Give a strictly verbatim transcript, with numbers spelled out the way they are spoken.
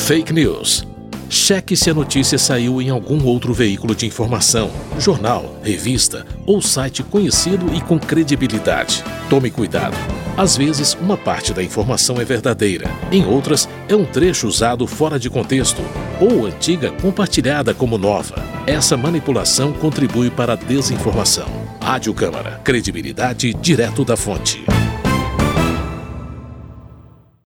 Fake news. Cheque se a notícia saiu em algum outro veículo de informação, jornal, revista ou site conhecido e com credibilidade. Tome cuidado. Às vezes, uma parte da informação é verdadeira. Em outras, é um trecho usado fora de contexto ou antiga compartilhada como nova. Essa manipulação contribui para a desinformação. Rádio Câmara. Credibilidade direto da fonte.